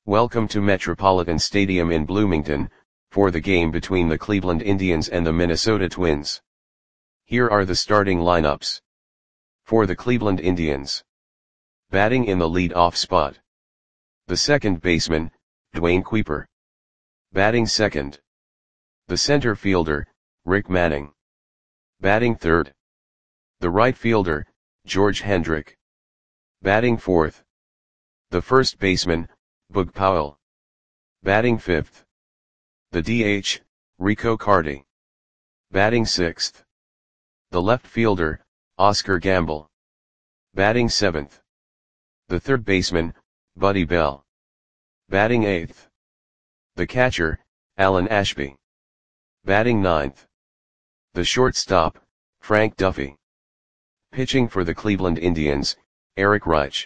Welcome to Metropolitan Stadium in Bloomington, for the game between the Cleveland Indians and the Minnesota Twins. Here are the starting lineups. For the Cleveland Indians. Batting in the lead-off spot. The second baseman, Dwayne Kuiper. Batting second. The center fielder, Rick Manning. Batting third. The right fielder, George Hendrick. Batting fourth. The first baseman, Bug Powell. Batting fifth. The DH, Rico Carty. Batting sixth. The left fielder, Oscar Gamble. Batting seventh. The third baseman, Buddy Bell. Batting eighth. The catcher, Alan Ashby. Batting ninth. The shortstop, Frank Duffy. Pitching for the Cleveland Indians, Eric Reich.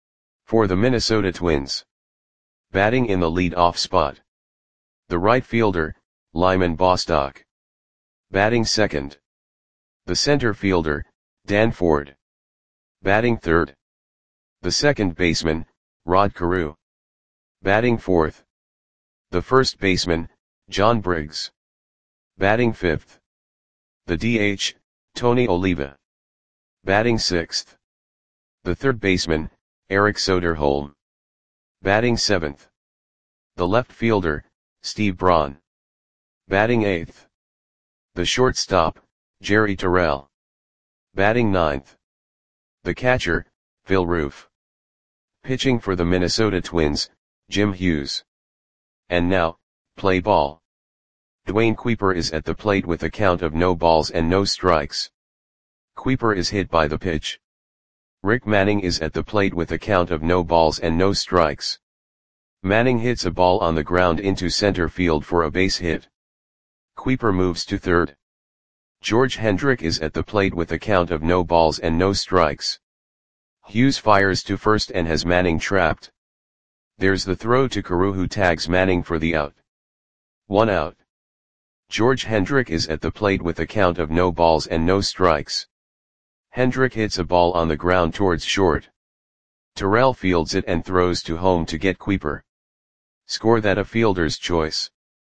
For the Minnesota Twins. Batting in the lead-off spot. The right fielder, Lyman Bostock. Batting second. The center fielder, Dan Ford. Batting third. The second baseman, Rod Carew. Batting fourth. The first baseman, John Briggs. Batting fifth. The DH, Tony Oliva. Batting sixth. The third baseman, Eric Soderholm. Batting seventh. The left fielder, Steve Braun. Batting eighth. The shortstop, Jerry Terrell. Batting ninth. The catcher, Phil Roof. Pitching for the Minnesota Twins, Jim Hughes. And now, play ball. Dwayne Kuiper is at the plate with a count of no balls and no strikes. Kuiper is hit by the pitch. Rick Manning is at the plate with a count of no balls and no strikes. Manning hits a ball on the ground into center field for a base hit. Kuiper moves to third. George Hendrick is at the plate with a count of no balls and no strikes. Hughes fires to first and has Manning trapped. There's the throw to Carew, who tags Manning for the out. 1 out. George Hendrick is at the plate with a count of no balls and no strikes. Hendrick hits a ball on the ground towards short. Terrell fields it and throws to home to get Kuiper. Score that a fielder's choice.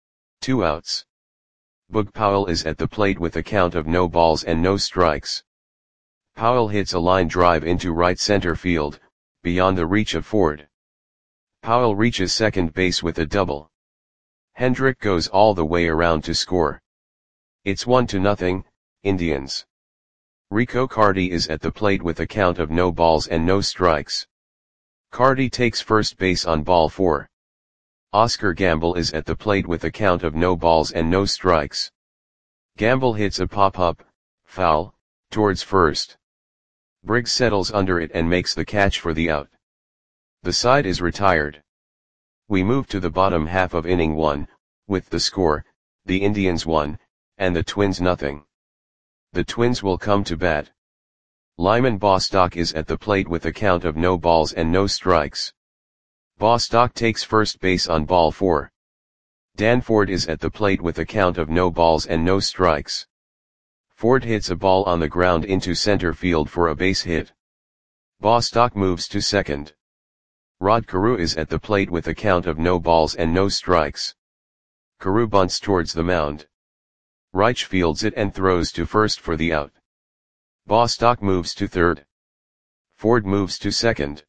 2 outs. Bug Powell is at the plate with a count of no balls and no strikes. Powell hits a line drive into right center field, beyond the reach of Ford. Powell reaches second base with a double. Hendrick goes all the way around to score. It's 1-0, Indians. Rico Carty is at the plate with a count of no balls and no strikes. Carty takes first base on ball 4. Oscar Gamble is at the plate with a count of no balls and no strikes. Gamble hits a pop-up, foul, towards first. Briggs settles under it and makes the catch for the out. The side is retired. We move to the bottom half of inning 1, with the score, the Indians 1, and the Twins 0. The Twins will come to bat. Lyman Bostock is at the plate with a count of no balls and no strikes. Bostock takes first base on ball 4. Dan Ford is at the plate with a count of no balls and no strikes. Ford hits a ball on the ground into center field for a base hit. Bostock moves to second. Rod Carew is at the plate with a count of no balls and no strikes. Carew bunts towards the mound. Reich fields it and throws to first for the out. Bostock moves to third. Ford moves to second.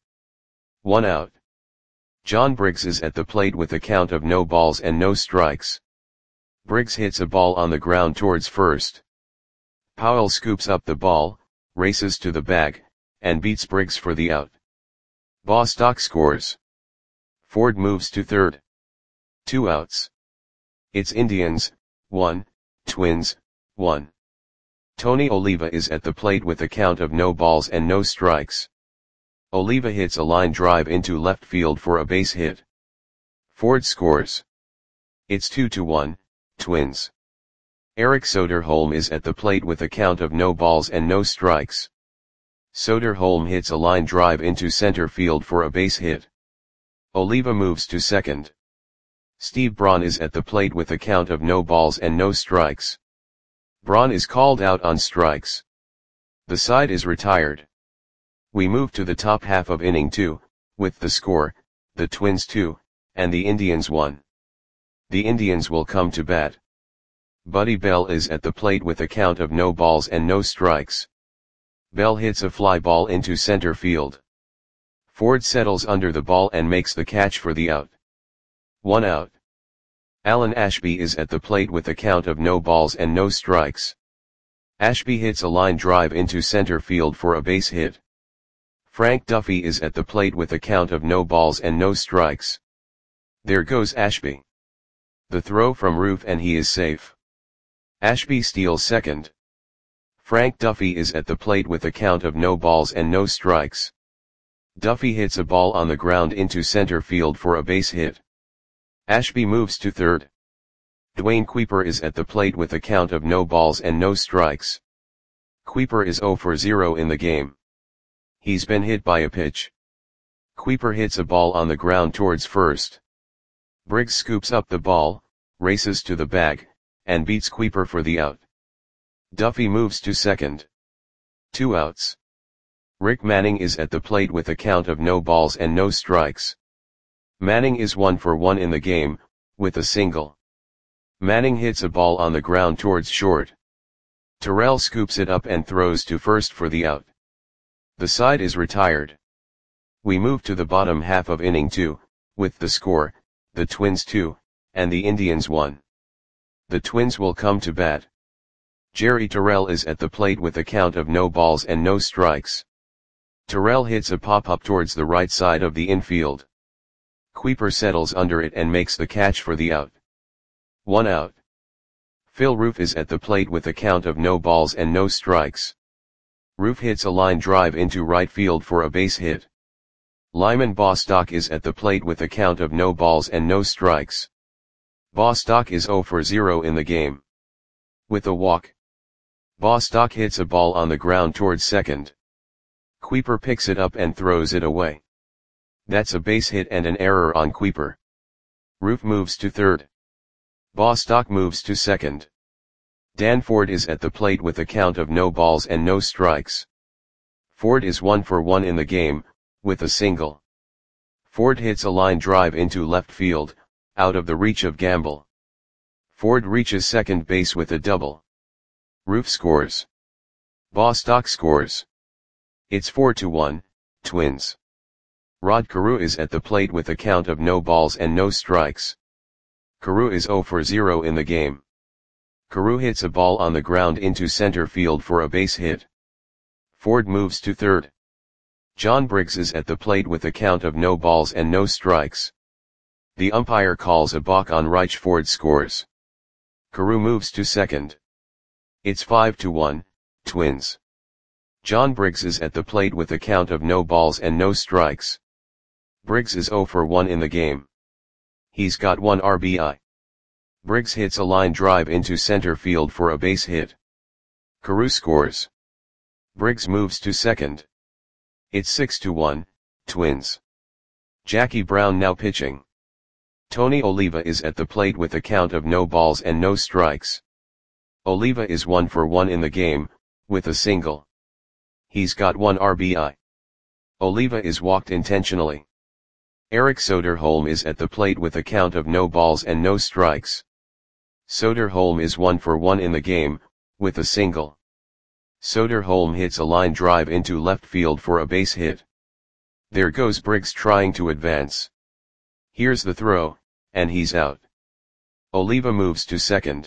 1 out. John Briggs is at the plate with a count of no balls and no strikes. Briggs hits a ball on the ground towards first. Powell scoops up the ball, races to the bag, and beats Briggs for the out. Bostock scores. Ford moves to third. 2 outs. It's Indians, 1, Twins, 1. Tony Oliva is at the plate with a count of no balls and no strikes. Oliva hits a line drive into left field for a base hit. Ford scores. It's 2-1, Twins. Eric Soderholm is at the plate with a count of no balls and no strikes. Soderholm hits a line drive into center field for a base hit. Oliva moves to second. Steve Braun is at the plate with a count of no balls and no strikes. Braun is called out on strikes. The side is retired. We move to the top half of inning 2, with the score, the Twins 2, and the Indians won. The Indians will come to bat. Buddy Bell is at the plate with a count of no balls and no strikes. Bell hits a fly ball into center field. Ford settles under the ball and makes the catch for the out. 1 out. Alan Ashby is at the plate with a count of no balls and no strikes. Ashby hits a line drive into center field for a base hit. Frank Duffy is at the plate with a count of no balls and no strikes. There goes Ashby. The throw from Roof and he is safe. Ashby steals second. Frank Duffy is at the plate with a count of no balls and no strikes. Duffy hits a ball on the ground into center field for a base hit. Ashby moves to third. Dwayne Kuiper is at the plate with a count of no balls and no strikes. Kuiper is 0 for 0 in the game. He's been hit by a pitch. Kuiper hits a ball on the ground towards first. Briggs scoops up the ball, races to the bag, and beats Kuiper for the out. Duffy moves to second. 2 outs. Rick Manning is at the plate with a count of no balls and no strikes. Manning is 1 for 1 in the game, with a single. Manning hits a ball on the ground towards short. Terrell scoops it up and throws to first for the out. The side is retired. We move to the bottom half of inning 2, with the score, the Twins 2, and the Indians 1. The Twins will come to bat. Jerry Terrell is at the plate with a count of no balls and no strikes. Terrell hits a pop-up towards the right side of the infield. Kuiper settles under it and makes the catch for the out. 1 out. Phil Roof is at the plate with a count of no balls and no strikes. Roof hits a line drive into right field for a base hit. Lyman Bostock is at the plate with a count of no balls and no strikes. Bostock is 0 for 0 in the game. With a walk. Bostock hits a ball on the ground towards second. Kuiper picks it up and throws it away. That's a base hit and an error on Kuiper. Roof moves to third. Bostock moves to second. Dan Ford is at the plate with a count of no balls and no strikes. Ford is 1 for 1 in the game, with a single. Ford hits a line drive into left field, out of the reach of Gamble. Ford reaches second base with a double. Roof scores. Bostock scores. It's 4-1, Twins. Rod Carew is at the plate with a count of no balls and no strikes. Carew is 0 for 0 in the game. Carew hits a ball on the ground into center field for a base hit. Ford moves to third. John Briggs is at the plate with a count of no balls and no strikes. The umpire calls a balk on Reich. Ford scores. Carew moves to second. It's 5-1, Twins. John Briggs is at the plate with a count of no balls and no strikes. Briggs is 0 for 1 in the game. He's got 1 RBI. Briggs hits a line drive into center field for a base hit. Carew scores. Briggs moves to second. It's 6-1, Twins. Jackie Brown now pitching. Tony Oliva is at the plate with a count of no balls and no strikes. Oliva is 1 for 1 in the game, with a single. He's got 1 RBI. Oliva is walked intentionally. Eric Soderholm is at the plate with a count of no balls and no strikes. Soderholm is 1 for 1 in the game, with a single. Soderholm hits a line drive into left field for a base hit. There goes Briggs trying to advance. Here's the throw, and he's out. Oliva moves to second.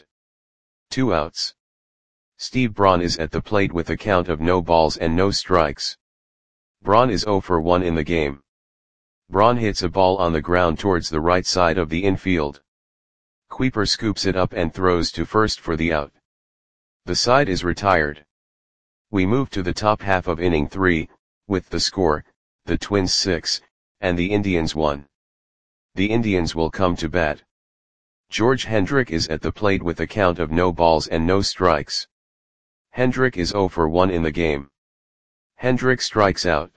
2 outs. Steve Braun is at the plate with a count of no balls and no strikes. Braun is 0 for 1 in the game. Braun hits a ball on the ground towards the right side of the infield. Kuiper scoops it up and throws to first for the out. The side is retired. We move to the top half of inning 3, with the score, the Twins 6, and the Indians 1. The Indians will come to bat. George Hendrick is at the plate with a count of no balls and no strikes. Hendrick is 0 for 1 in the game. Hendrick strikes out.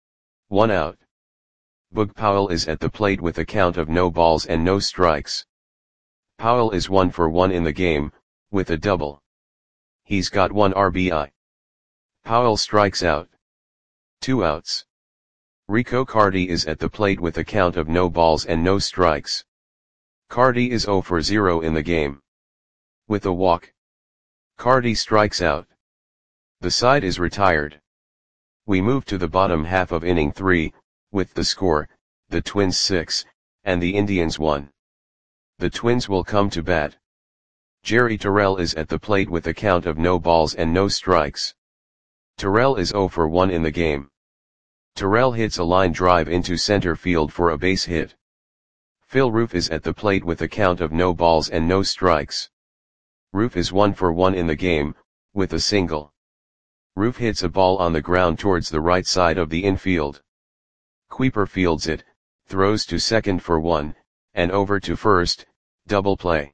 1 out. Boog Powell is at the plate with a count of no balls and no strikes. Powell is 1 for 1 in the game, with a double. He's got 1 RBI. Powell strikes out. 2 outs. Rico Cardi is at the plate with a count of no balls and no strikes. Cardi is 0 for 0 in the game. With a walk, Cardi strikes out. The side is retired. We move to the bottom half of inning 3, with the score, the Twins 6, and the Indians 1. The Twins will come to bat. Jerry Terrell is at the plate with a count of no balls and no strikes. Terrell is 0 for 1 in the game. Terrell hits a line drive into center field for a base hit. Phil Roof is at the plate with a count of no balls and no strikes. Roof is 1 for 1 in the game, with a single. Roof hits a ball on the ground towards the right side of the infield. Kuiper fields it, throws to second for 1, and over to first, double play.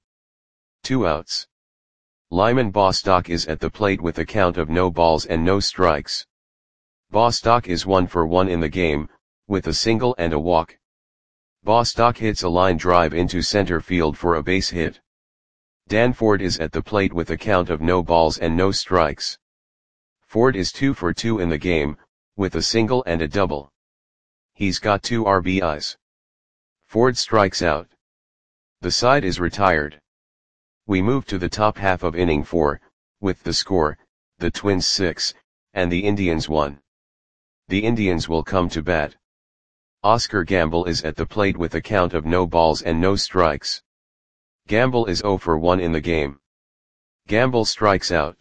2 outs. Lyman Bostock is at the plate with a count of no balls and no strikes. Bostock is 1 for 1 in the game, with a single and a walk. Bostock hits a line drive into center field for a base hit. Dan Ford is at the plate with a count of no balls and no strikes. Ford is 2 for 2 in the game, with a single and a double. He's got 2 RBIs. Ford strikes out. The side is retired. We move to the top half of inning 4, with the score, the Twins 6, and the Indians 1. The Indians will come to bat. Oscar Gamble is at the plate with a count of no balls and no strikes. Gamble is 0 for 1 in the game. Gamble strikes out.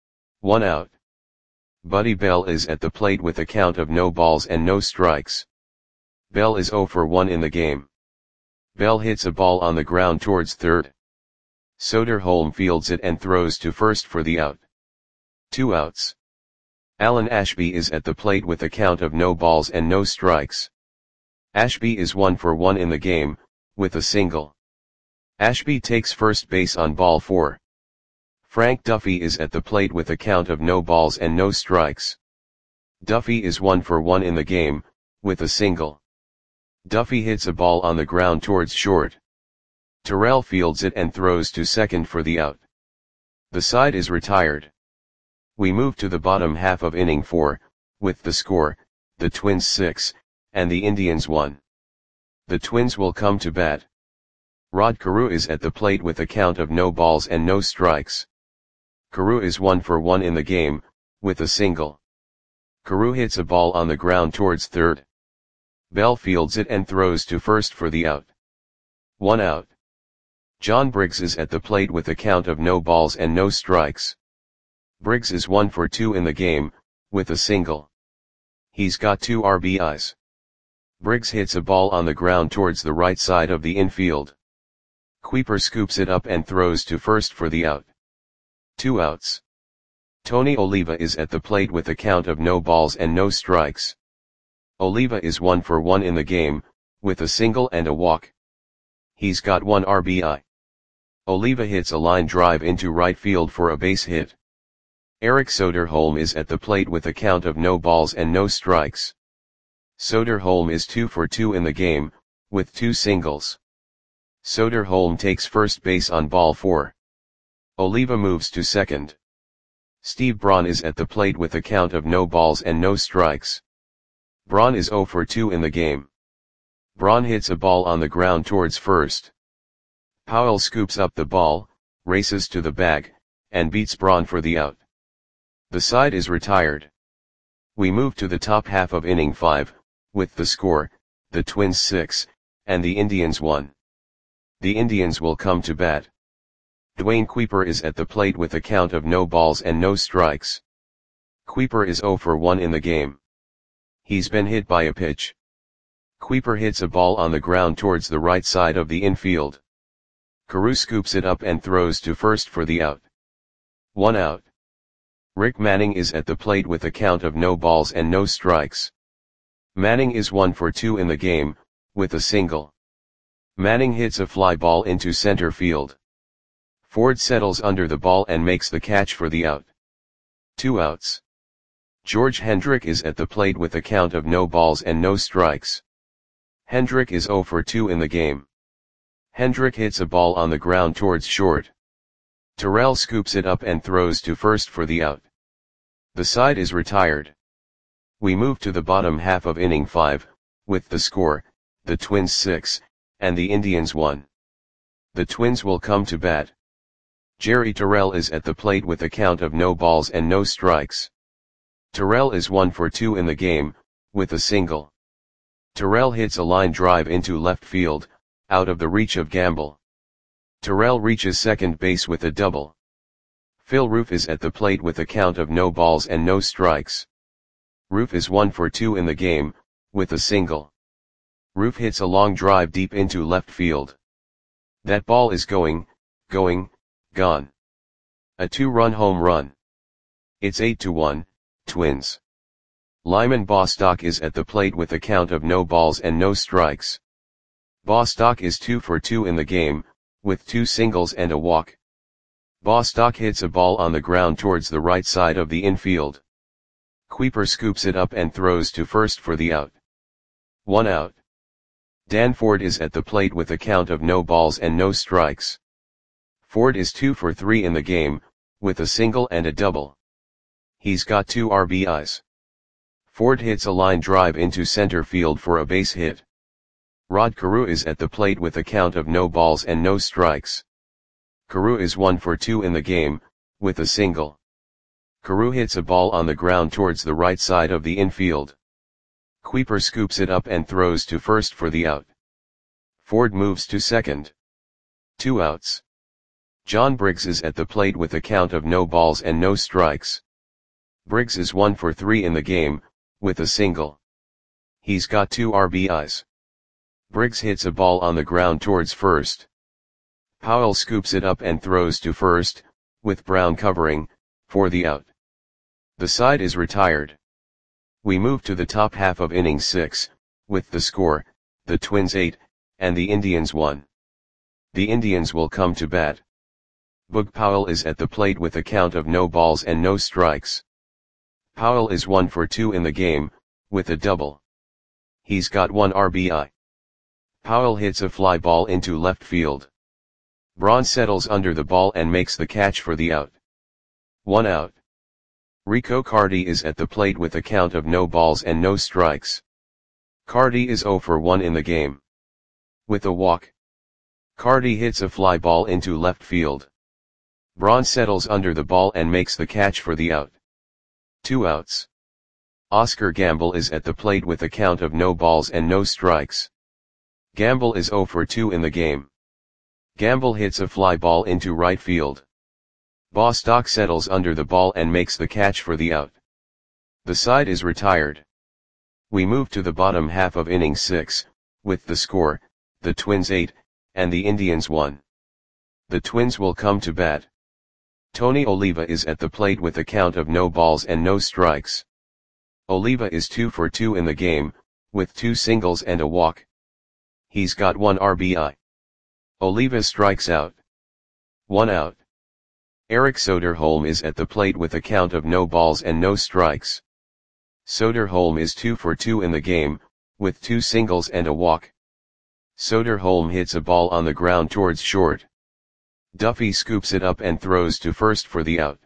1 out. Buddy Bell is at the plate with a count of no balls and no strikes. Bell is 0 for 1 in the game. Bell hits a ball on the ground towards third. Soderholm fields it and throws to first for the out. 2 outs. Alan Ashby is at the plate with a count of no balls and no strikes. Ashby is 1 for 1 in the game, with a single. Ashby takes first base on ball 4. Frank Duffy is at the plate with a count of no balls and no strikes. Duffy is 1 for 1 in the game, with a single. Duffy hits a ball on the ground towards short. Terrell fields it and throws to second for the out. The side is retired. We move to the bottom half of inning 4, with the score, the Twins 6, and the Indians 1. The Twins will come to bat. Rod Carew is at the plate with a count of no balls and no strikes. Carew is 1 for 1 in the game, with a single. Carew hits a ball on the ground towards third. Bell fields it and throws to first for the out. 1 out. John Briggs is at the plate with a count of no balls and no strikes. Briggs is 1 for 2 in the game, with a single. He's got 2 RBIs. Briggs hits a ball on the ground towards the right side of the infield. Kuiper scoops it up and throws to first for the out. 2 outs. Tony Oliva is at the plate with a count of no balls and no strikes. Oliva is 1 for 1 in the game, with a single and a walk. He's got 1 RBI. Oliva hits a line drive into right field for a base hit. Eric Soderholm is at the plate with a count of no balls and no strikes. Soderholm is 2 for 2 in the game, with 2 singles. Soderholm takes first base on ball 4. Oliva moves to second. Steve Braun is at the plate with a count of no balls and no strikes. Braun is 0 for 2 in the game. Braun hits a ball on the ground towards first. Powell scoops up the ball, races to the bag, and beats Braun for the out. The side is retired. We move to the top half of inning 5, with the score, the Twins 6, and the Indians 1. The Indians will come to bat. Dwayne Kuiper is at the plate with a count of no balls and no strikes. Kuiper is 0 for 1 in the game. He's been hit by a pitch. Kuiper hits a ball on the ground towards the right side of the infield. Carew scoops it up and throws to first for the out. 1 out. Rick Manning is at the plate with a count of no balls and no strikes. Manning is 1 for 2 in the game, with a single. Manning hits a fly ball into center field. Ford settles under the ball and makes the catch for the out. 2 outs. George Hendrick is at the plate with a count of no balls and no strikes. Hendrick is 0 for 2 in the game. Hendrick hits a ball on the ground towards short. Terrell scoops it up and throws to first for the out. The side is retired. We move to the bottom half of inning 5, with the score, the Twins 6, and the Indians 1. The Twins will come to bat. Jerry Terrell is at the plate with a count of no balls and no strikes. Terrell is 1 for 2 in the game, with a single. Terrell hits a line drive into left field, out of the reach of Gamble. Terrell reaches second base with a double. Phil Roof is at the plate with a count of no balls and no strikes. Roof is 1 for 2 in the game, with a single. Roof hits a long drive deep into left field. That ball is gone. A 2-run home run. It's 8-1, Twins. Lyman Bostock is at the plate with a count of no balls and no strikes. Bostock is 2 for 2 in the game, with 2 singles and a walk. Bostock hits a ball on the ground towards the right side of the infield. Kuiper scoops it up and throws to first for the out. 1 out. Dan Ford is at the plate with a count of no balls and no strikes. Ford is 2 for 3 in the game, with a single and a double. He's got 2 RBIs. Ford hits a line drive into center field for a base hit. Rod Carew is at the plate with a count of no balls and no strikes. Carew is 1 for 2 in the game, with a single. Carew hits a ball on the ground towards the right side of the infield. Kuiper scoops it up and throws to first for the out. Ford moves to second. 2 outs. John Briggs is at the plate with a count of no balls and no strikes. Briggs is 1 for 3 in the game, with a single. He's got 2 RBIs. Briggs hits a ball on the ground towards first. Powell scoops it up and throws to first, with Brown covering, for the out. The side is retired. We move to the top half of inning 6, with the score, the Twins 8, and the Indians 1. The Indians will come to bat. Boog Powell is at the plate with a count of no balls and no strikes. Powell is 1 for 2 in the game, with a double. He's got 1 RBI. Powell hits a fly ball into left field. Braun settles under the ball and makes the catch for the out. 1 out. Rico Carty is at the plate with a count of no balls and no strikes. Carty is 0 for 1 in the game. With a walk. Carty hits a fly ball into left field. Braun settles under the ball and makes the catch for the out. 2 outs. Oscar Gamble is at the plate with a count of no balls and no strikes. Gamble is 0 for 2 in the game. Gamble hits a fly ball into right field. Bostock settles under the ball and makes the catch for the out. The side is retired. We move to the bottom half of inning 6, with the score, the Twins 8, and the Indians 1. The Twins will come to bat. Tony Oliva is at the plate with a count of no balls and no strikes. Oliva is 2 for 2 in the game, with 2 singles and a walk. He's got 1 RBI. Oliva strikes out. 1 out. Eric Soderholm is at the plate with a count of no balls and no strikes. Soderholm is 2 for 2 in the game, with 2 singles and a walk. Soderholm hits a ball on the ground towards short. Duffy scoops it up and throws to first for the out.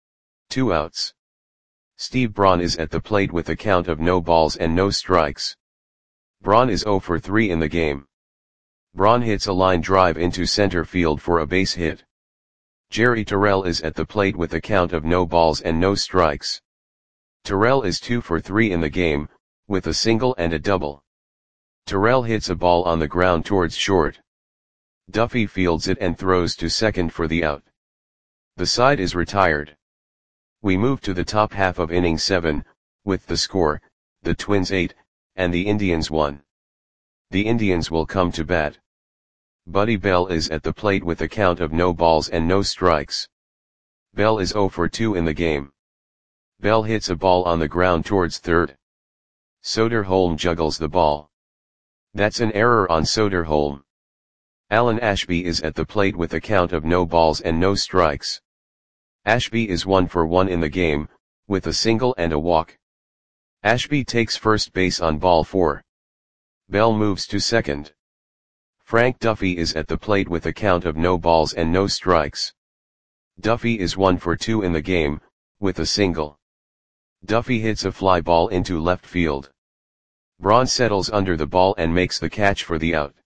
2 outs. Steve Braun is at the plate with a count of no balls and no strikes. Braun is 0 for 3 in the game. Braun hits a line drive into center field for a base hit. Jerry Terrell is at the plate with a count of no balls and no strikes. Terrell is 2 for 3 in the game, with a single and a double. Terrell hits a ball on the ground towards short. Duffy fields it and throws to second for the out. The side is retired. We move to the top half of inning 7, with the score, the Twins 8, and the Indians 1. The Indians will come to bat. Buddy Bell is at the plate with a count of no balls and no strikes. Bell is 0 for 2 in the game. Bell hits a ball on the ground towards third. Soderholm juggles the ball. That's an error on Soderholm. Alan Ashby is at the plate with a count of no balls and no strikes. Ashby is 1 for 1 in the game, with a single and a walk. Ashby takes first base on ball 4. Bell moves to second. Frank Duffy is at the plate with a count of no balls and no strikes. Duffy is 1 for 2 in the game, with a single. Duffy hits a fly ball into left field. Braun settles under the ball and makes the catch for the out.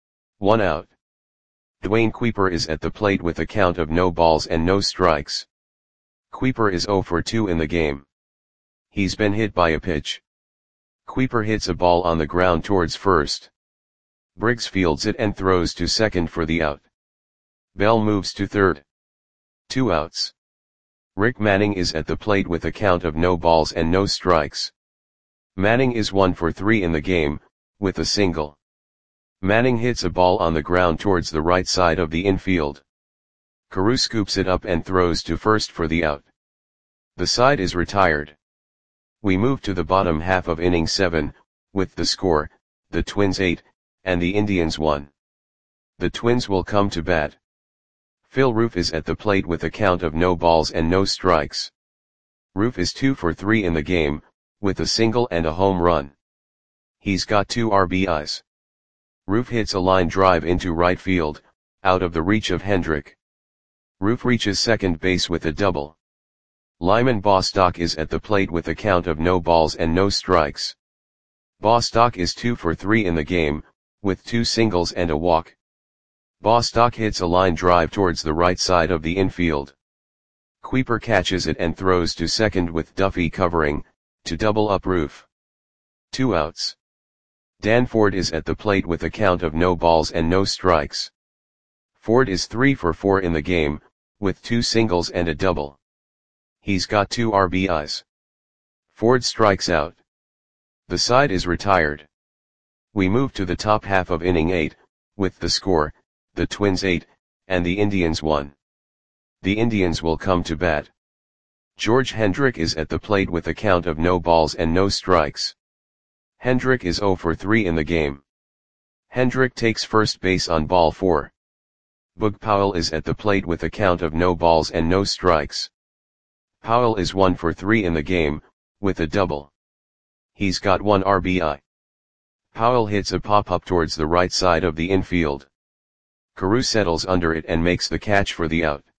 1 out. Dwayne Kuiper is at the plate with a count of no balls and no strikes. Kuiper is 0 for 2 in the game. He's been hit by a pitch. Kuiper hits a ball on the ground towards first. Briggs fields it and throws to second for the out. Bell moves to third. 2 outs. Rick Manning is at the plate with a count of no balls and no strikes. Manning is 1 for 3 in the game, with a single. Manning hits a ball on the ground towards the right side of the infield. Carew scoops it up and throws to first for the out. The side is retired. We move to the bottom half of inning 7, with the score, the Twins 8, and the Indians 1. The Twins will come to bat. Phil Roof is at the plate with a count of no balls and no strikes. Roof is 2 for 3 in the game, with a single and a home run. He's got 2 RBIs. Roof hits a line drive into right field, out of the reach of Hendrick. Roof reaches second base with a double. Lyman Bostock is at the plate with a count of no balls and no strikes. Bostock is 2 for 3 in the game, with 2 singles and a walk. Bostock hits a line drive towards the right side of the infield. Kuiper catches it and throws to second with Duffy covering, to double up Roof. 2 outs. Dan Ford is at the plate with a count of no balls and no strikes. Ford is 3 for 4 in the game, with 2 singles and a double. He's got 2 RBIs. Ford strikes out. The side is retired. We move to the top half of inning 8, with the score, the Twins 8, and the Indians 1. The Indians will come to bat. George Hendrick is at the plate with a count of no balls and no strikes. Hendrick is 0 for 3 in the game. Hendrick takes first base on ball 4. Boog Powell is at the plate with a count of no balls and no strikes. Powell is 1 for 3 in the game, with a double. He's got 1 RBI. Powell hits a pop-up towards the right side of the infield. Carew settles under it and makes the catch for the out.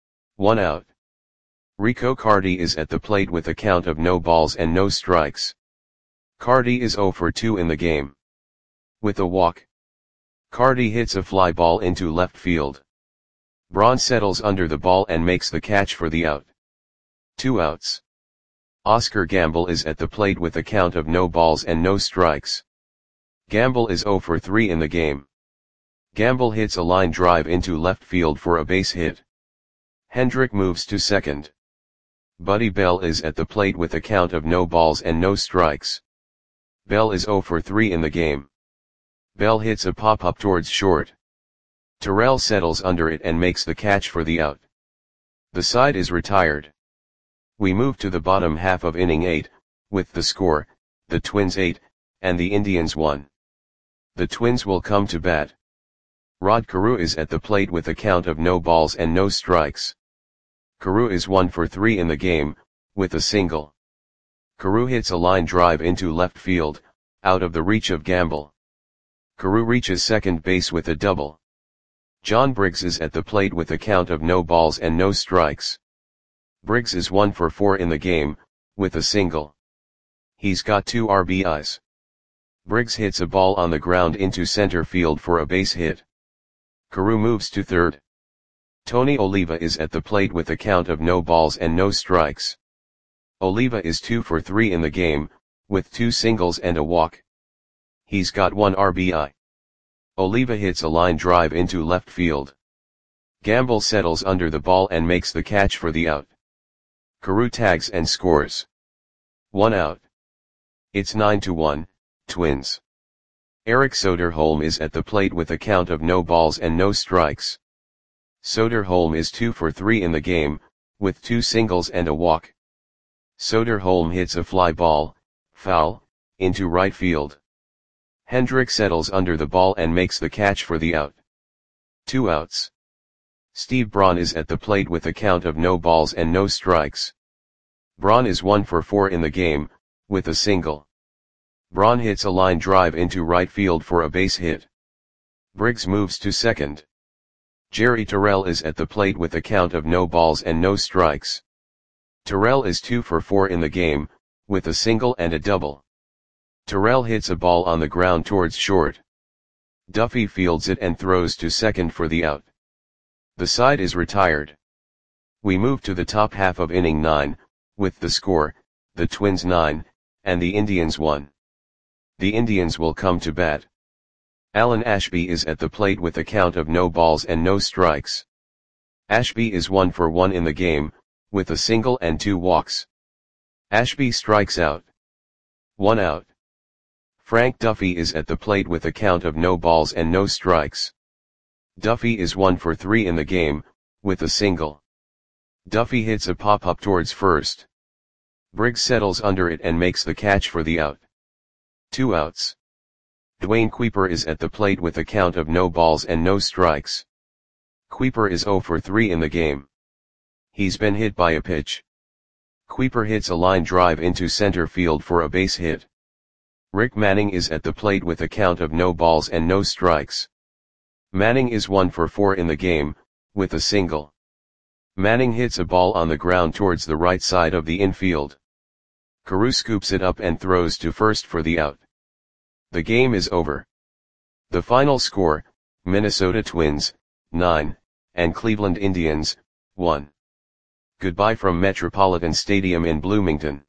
1 out. Rico Carty is at the plate with a count of no balls and no strikes. Carty is 0 for 2 in the game. With a walk. Carty hits a fly ball into left field. Braun settles under the ball and makes the catch for the out. 2 outs. Oscar Gamble is at the plate with a count of no balls and no strikes. Gamble is 0 for 3 in the game. Gamble hits a line drive into left field for a base hit. Hendrick moves to second. Buddy Bell is at the plate with a count of no balls and no strikes. Bell is 0 for 3 in the game. Bell hits a pop-up towards short. Terrell settles under it and makes the catch for the out. The side is retired. We move to the bottom half of inning 8, with the score, the Twins 8, and the Indians 1. The Twins will come to bat. Rod Carew is at the plate with a count of no balls and no strikes. Carew is 1 for 3 in the game, with a single. Carew hits a line drive into left field, out of the reach of Gamble. Carew reaches second base with a double. John Briggs is at the plate with a count of no balls and no strikes. Briggs is 1 for 4 in the game, with a single. He's got 2 RBIs. Briggs hits a ball on the ground into center field for a base hit. Carew moves to third. Tony Oliva is at the plate with a count of no balls and no strikes. Oliva is 2 for 3 in the game, with 2 singles and a walk. He's got 1 RBI. Oliva hits a line drive into left field. Gamble settles under the ball and makes the catch for the out. Carew tags and scores. 1 out. It's 9-1, Twins. Eric Soderholm is at the plate with a count of no balls and no strikes. Soderholm is 2 for 3 in the game, with 2 singles and a walk. Soderholm hits a fly ball, foul, into right field. Hendrick settles under the ball and makes the catch for the out. 2 outs. Steve Braun is at the plate with a count of no balls and no strikes. Braun is 1 for 4 in the game, with a single. Braun hits a line drive into right field for a base hit. Briggs moves to second. Jerry Terrell is at the plate with a count of no balls and no strikes. Terrell is 2 for 4 in the game, with a single and a double. Terrell hits a ball on the ground towards short. Duffy fields it and throws to second for the out. The side is retired. We move to the top half of inning 9, with the score, the Twins 9, and the Indians 1. The Indians will come to bat. Alan Ashby is at the plate with a count of no balls and no strikes. Ashby is 1 for 1 in the game, with a single and 2 walks. Ashby strikes out. 1 out. Frank Duffy is at the plate with a count of no balls and no strikes. Duffy is 1 for 3 in the game, with a single. Duffy hits a pop-up towards first. Briggs settles under it and makes the catch for the out. 2 outs. Dwayne Kuiper is at the plate with a count of no balls and no strikes. Kuiper is 0 for 3 in the game. He's been hit by a pitch. Kuiper hits a line drive into center field for a base hit. Rick Manning is at the plate with a count of no balls and no strikes. Manning is 1 for 4 in the game, with a single. Manning hits a ball on the ground towards the right side of the infield. Carew scoops it up and throws to first for the out. The game is over. The final score, Minnesota Twins, 9, and Cleveland Indians, 1. Goodbye from Metropolitan Stadium in Bloomington.